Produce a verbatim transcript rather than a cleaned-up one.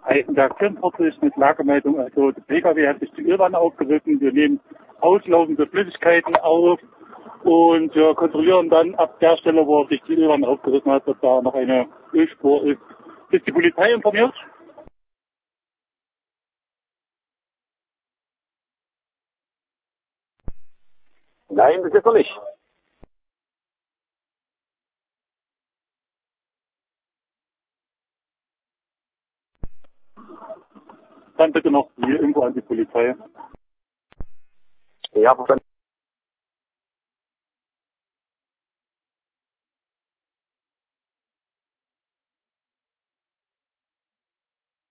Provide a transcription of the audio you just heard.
ein Reaktionsfahrzeug mit Lagemeldung. Also der P K W hat sich die Ölwanne aufgerissen. Wir nehmen auslaufende Flüssigkeiten auf und ja, kontrollieren dann ab der Stelle, wo sich die Ölwanne aufgerissen hat, dass da noch eine Ölspur ist. Ist die Polizei informiert? Nein, das ist noch nicht. Dann bitte noch die Info an die Polizei. Ja, verstanden.